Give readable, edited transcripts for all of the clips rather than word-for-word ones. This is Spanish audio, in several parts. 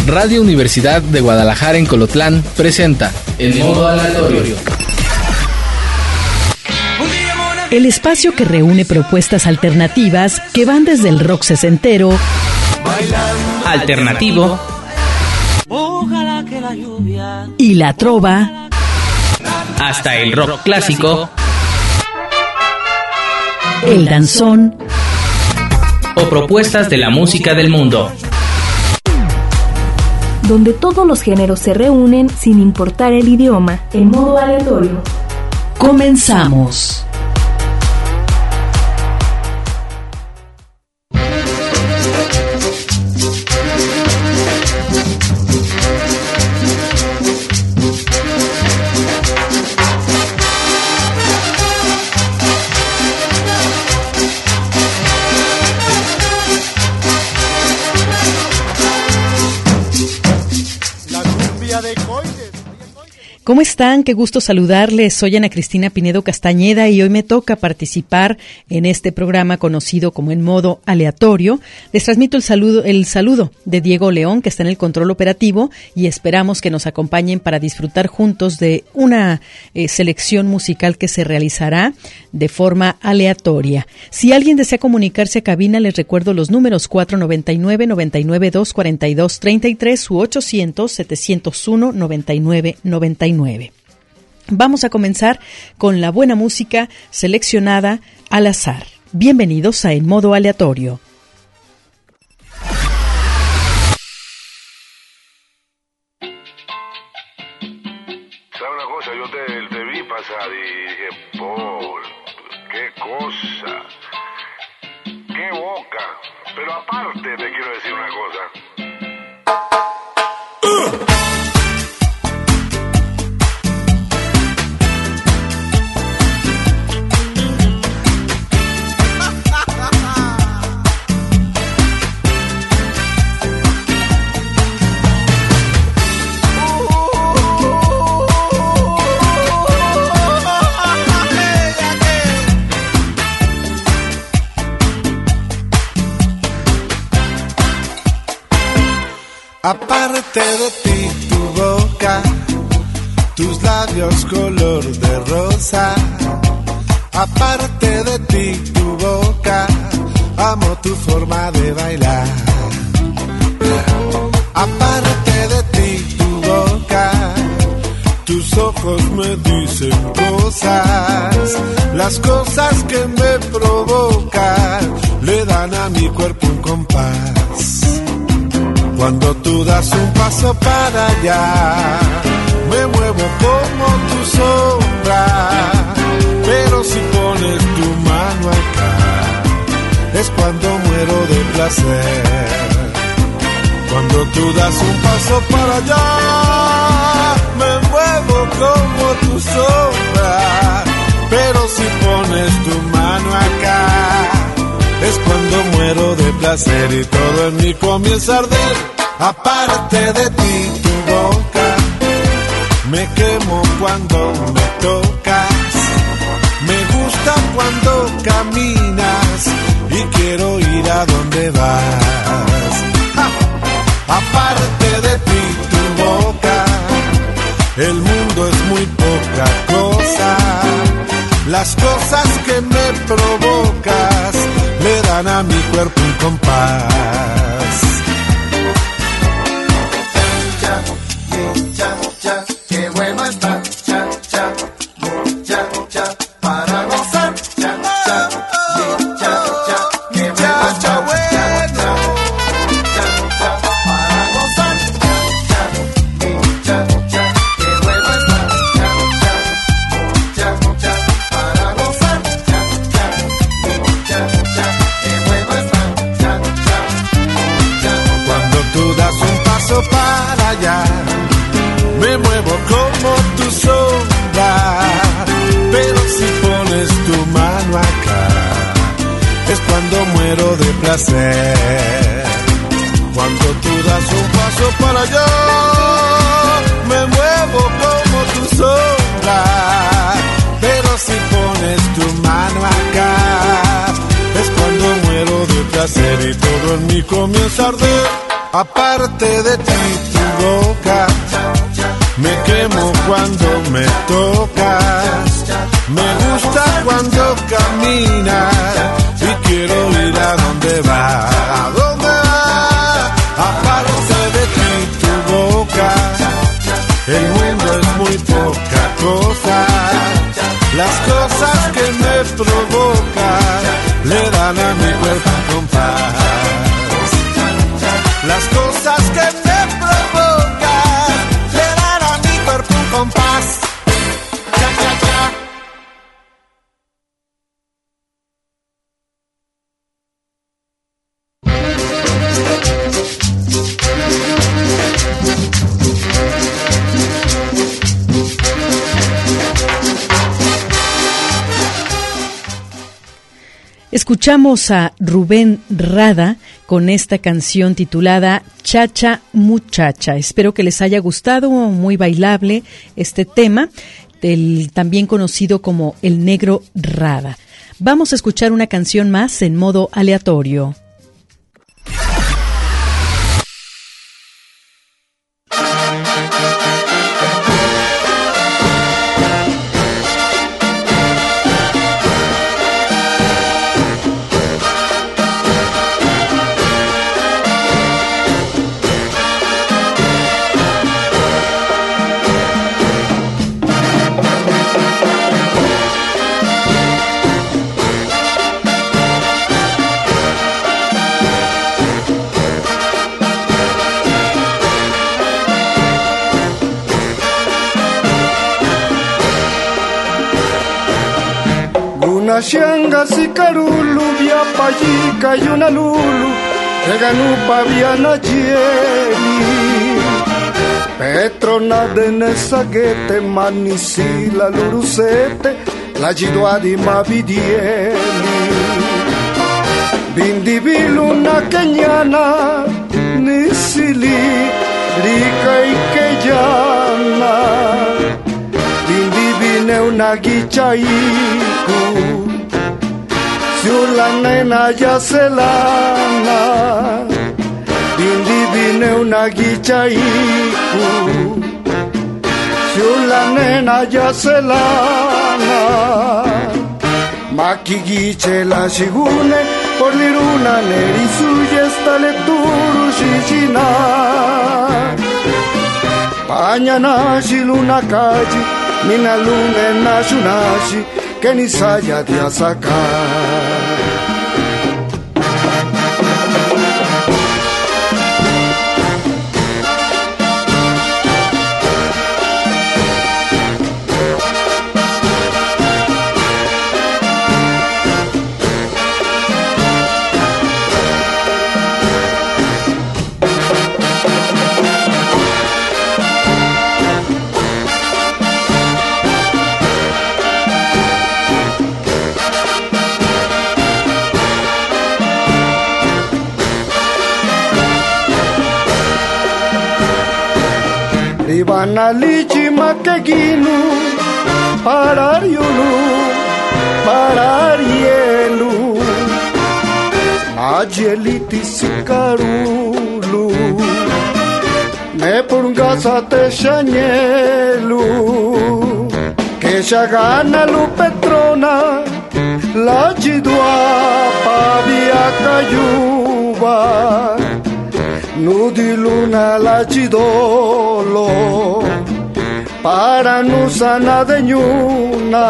Radio Universidad de Guadalajara en Colotlán presenta El Modo Aleatorio. El espacio que reúne propuestas alternativas que van desde el rock sesentero, alternativo y la trova, hasta el rock clásico, el danzón o propuestas de la música del mundo. Donde todos los géneros se reúnen sin importar el idioma, en modo aleatorio. Comenzamos. ¿Cómo están? Qué gusto saludarles. Soy Ana Cristina Pinedo Castañeda y hoy me toca participar en este programa conocido como En Modo Aleatorio. Les transmito el saludo de Diego León, que está en el control operativo, y esperamos que nos acompañen para disfrutar juntos de una selección musical que se realizará de forma aleatoria. Si alguien desea comunicarse a cabina, les recuerdo los números 499-99-242-33 u 800-701-9999. Vamos a comenzar con la buena música seleccionada al azar. Bienvenidos a En Modo Aleatorio. ¿Sabe una cosa? Yo te vi pasar y dije, Paul, qué cosa, qué boca. Pero aparte te quiero decir una cosa. Aparte de ti, tu boca, tus labios color de rosa. Aparte de ti, tu boca, amo tu forma de bailar. Aparte de ti, tu boca, tus ojos me dicen cosas. Las cosas que me provocan le dan a mi cuerpo un compás. Cuando tú das un paso para allá, me muevo como tu sombra. Pero si pones tu mano acá, es cuando muero de placer. Cuando tú das un paso para allá, me muevo como tu sombra. Pero si pones tu mano acá, es cuando muero de placer y todo en mí comienza a arder. Aparte de ti, tu boca, me quemo cuando me tocas. Me gusta cuando caminas y quiero ir a donde vas. ¡Ja! Aparte de ti, tu boca, el mundo es muy poca cosa. Las cosas que me provocas le dan a mi cuerpo un compás. Qué bueno está, cha, cha, cha, cha, para gozar, cha, cha, cha, cha, qué bueno está, bueno, cha, cha, para gozar, cha, cha, cha, qué bueno está, cha, cha, cha, para gozar, cha, cha, cha, qué bueno está, cha, cha. Cuando tú das un paso para allá, me muevo como tu sombra, pero si pones tu mano acá, es cuando muero de placer. Cuando tú das un paso para allá, me muevo como tu sombra, pero si pones tu mano acá, es cuando muero de placer y todo en mí comienza a arder. aparte de ti, tu boca. Me quemo cuando me tocas, me gusta cuando caminas y quiero ir a donde va, a donde va. Aparte de ti, tu boca, el mundo es muy poca cosa. Las cosas que me provocan le dan a mi cuerpo compás. Las cosas que me provocan le dan a mi cuerpo un compás. Cha, cha, cha. Escuchamos a Rubén Rada con esta canción titulada Chacha Muchacha. Espero que les haya gustado, muy bailable este tema, del también conocido como El Negro Rada. Vamos a escuchar una canción más en modo aleatorio. Shanga sikarulu vya pajika yuna lulu Reganupa viana jeli Petrona denesagete manisila lurusete La jidwadi mavidieli Bindibilu na kenyana Nisili rika ikejana Bindibine una gichaiku Siulanena ya selana Bindibine una gichaiku Siulanena ya selana Makigiche la shigune Por liruna nerisuye stale turu shijina Pañana shiluna kaji Mina lunge na shunashi que ni saya de sacar. Ibanalichi makeginu parariulu pararielu ajeliti sikarulu me purungasa te shanyelu que shagana lu petrona la jidwa pavia cayuba Nudiluna la chidolo para nusana de ñuna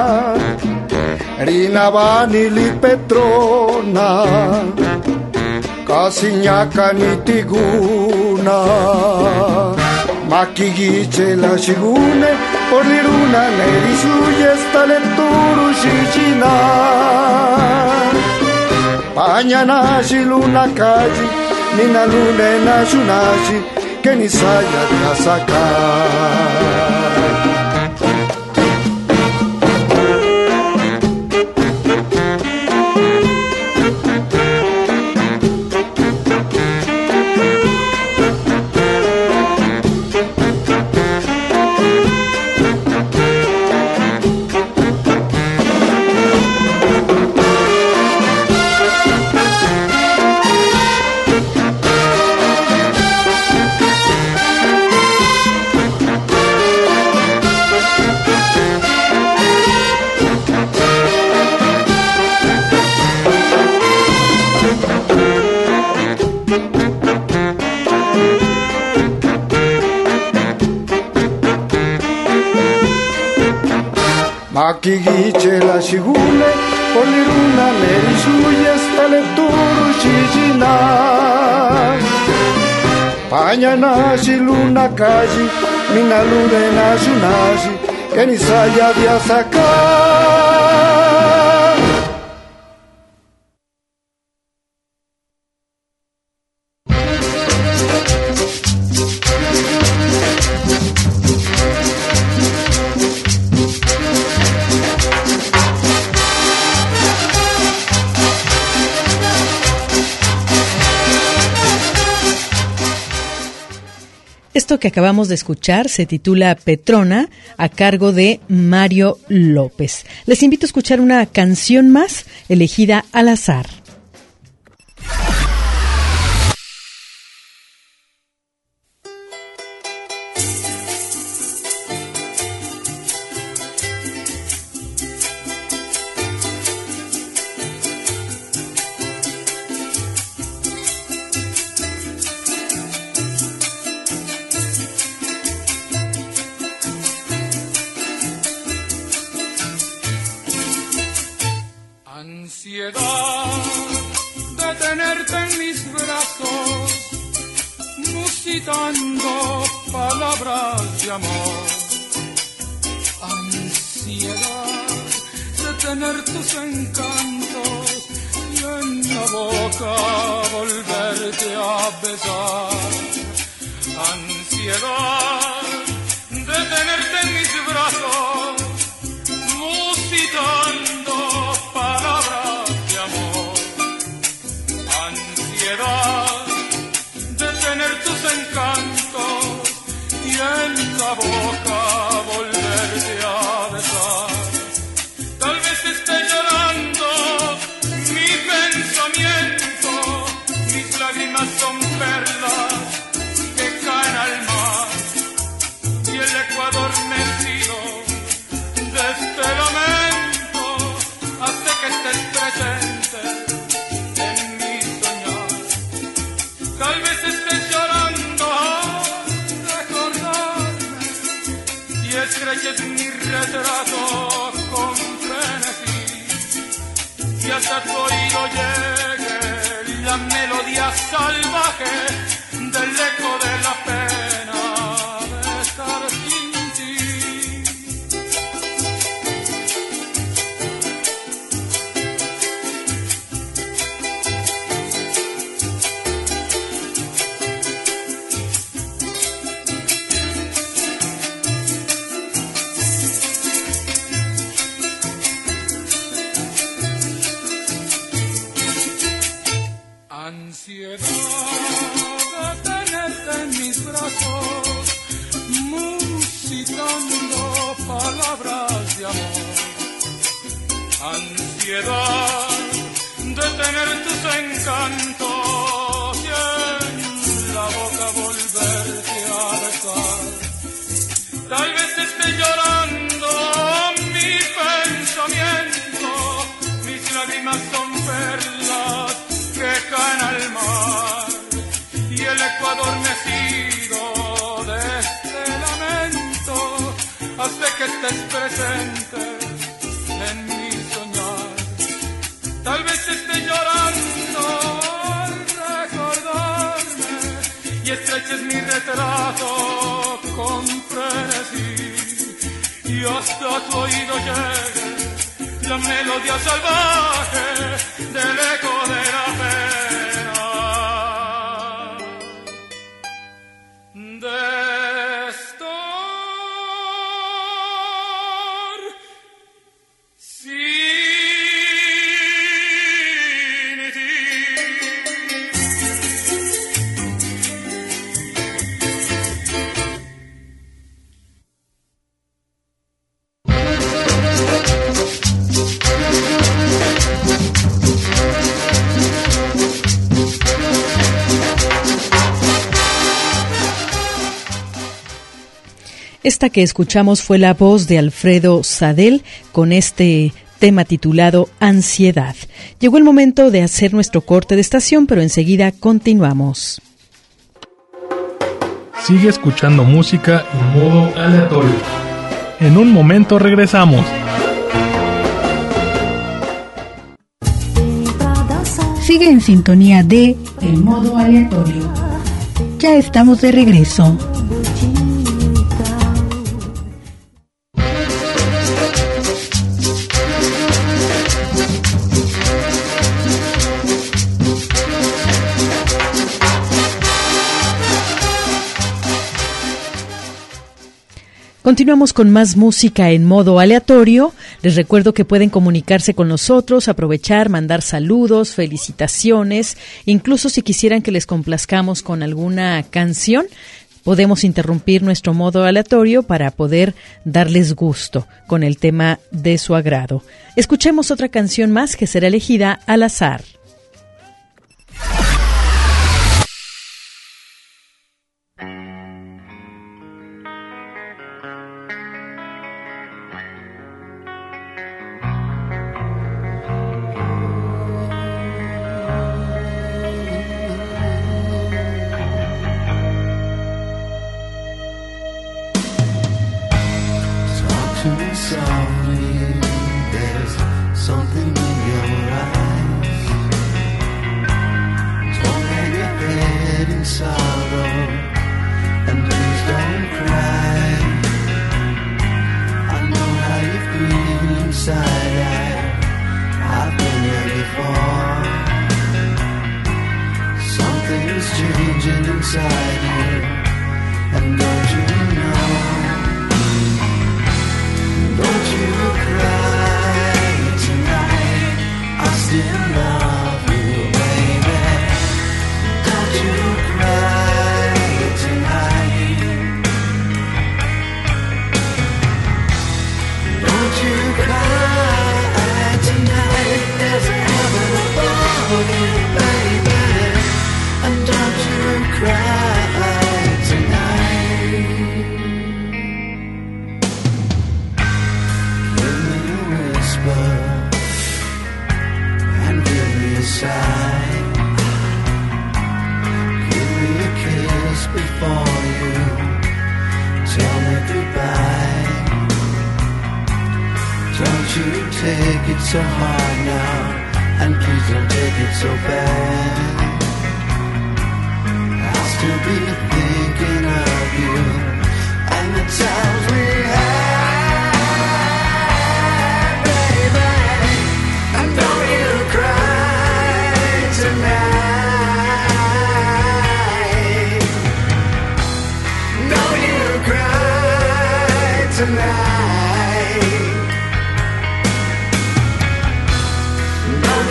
Rinabani li petrona Casiñaca ni tiguna Maquigiche la shigune por liruna nerisuye esta lenturu shichina Pañana shiluna calle Nina lune na shunashi que ni saya de sacar. Makigiche la shigule, poliruna nerisuye staleturu shijina. Pañana shiluna kaji, minalune nashunashi, que ni saya de sacar. Esto que acabamos de escuchar se titula Petrona, a cargo de Mario López. Les invito a escuchar una canción más elegida al azar. De tenerte en mis brazos, musitando palabras de amor. Ansiedad de tener tus encantos y en la boca volverte a besar. Ansiedad de tenerte en mis brazos, musitando palabras de amor. Ansiedad de tener tus encantos y en la boca volverte a besar. Tal vez esté llorando mi pensamiento, mis lágrimas son perlas que caen al mar y el eco adormecido de este lamento hace que estés presente en mi soñar. Tal vez estés llorando al recordarme y estreches mi retrato con frenesí y hasta tu oído llegue la melodía salvaje del eco de la pena de estar sin ti. Ansiedad de tenerte en mis brazos, musitando palabras de amor. Ansiedad de tener tus encantos y en la boca volverte a besar. Tal vez esté llorando mi pensamiento, mis lágrimas son perlas que caen al mar y el eco adormecido de este lamento hace que estés presente en mi soñar. Tal vez esté llorando al recordarme y estreches mi retrato con frenesí y hasta tu oído llegue la melodía salvaje del eco de la pena de estar sin ti. Esta que escuchamos fue la voz de Alfredo Sadel con este tema titulado Ansiedad. Llegó el momento de hacer nuestro corte de estación, pero enseguida continuamos. Sigue escuchando música en modo aleatorio. En un momento regresamos. Sigue en sintonía de El Modo Aleatorio. Ya estamos de regreso. Continuamos con más música en modo aleatorio. Les recuerdo que pueden comunicarse con nosotros, aprovechar, mandar saludos, felicitaciones, incluso si quisieran que les complazcamos con alguna canción, podemos interrumpir nuestro modo aleatorio para poder darles gusto con el tema de su agrado. Escuchemos otra canción más que será elegida al azar.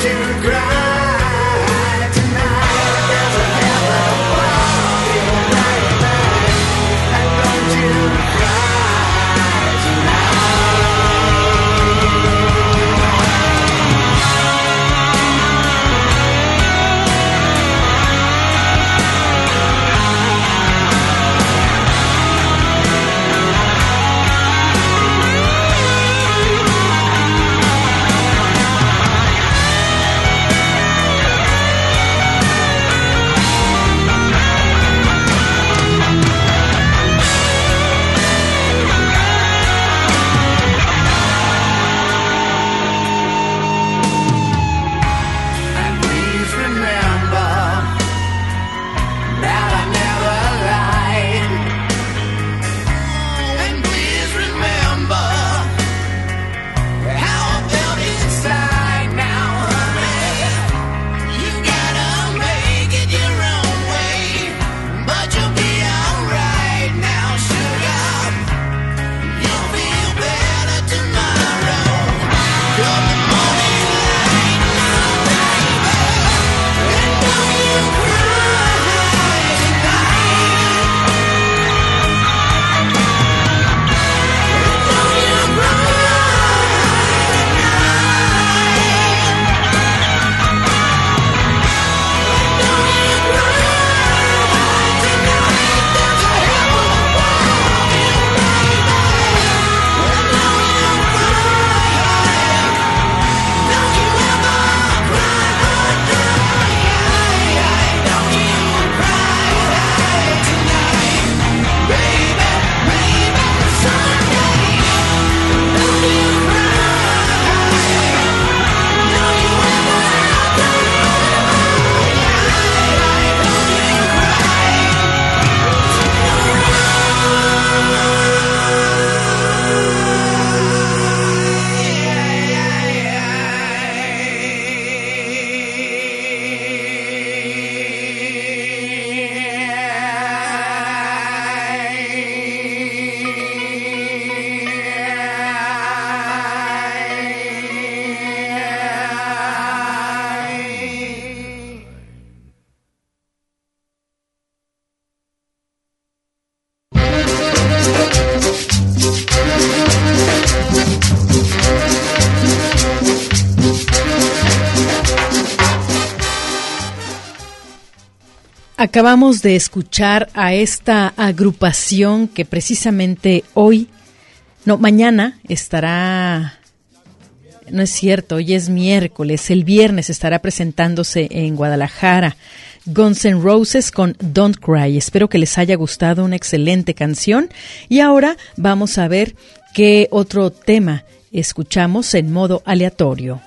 Cry tonight, there's a hell of a party. Acabamos de escuchar a esta agrupación que precisamente mañana estará, no es cierto, hoy es miércoles, el viernes estará presentándose en Guadalajara. Guns N' Roses con Don't Cry. Espero que les haya gustado, una excelente canción. Y ahora vamos a ver qué otro tema escuchamos en modo aleatorio.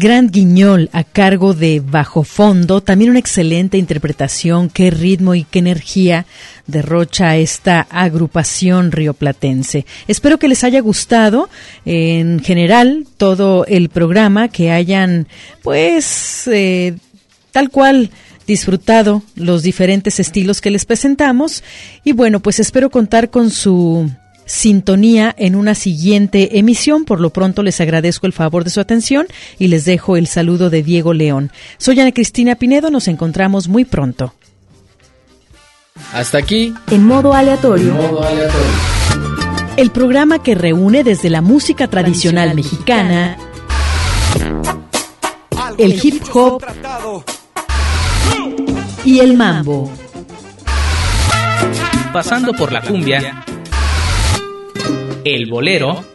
Grand Guiñol a cargo de Bajo Fondo, también una excelente interpretación, qué ritmo y qué energía derrocha esta agrupación rioplatense. Espero que les haya gustado en general todo el programa, que hayan pues tal cual disfrutado los diferentes estilos que les presentamos, y bueno, pues espero contar con su sintonía en una siguiente emisión. Por lo pronto les agradezco el favor de su atención y les dejo el saludo de Diego León. Soy Ana Cristina Pinedo, nos encontramos muy pronto. Hasta aquí, En Modo Aleatorio. El programa que reúne desde la música tradicional mexicana, el hip hop y el mambo, pasando por la cumbia, el bolero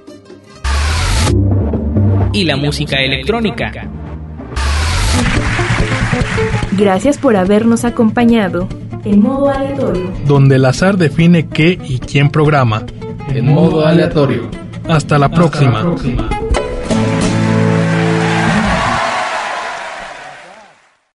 y la música electrónica. Gracias por habernos acompañado. En Modo Aleatorio. Donde el azar define qué y quién programa. en modo aleatorio. Hasta la próxima.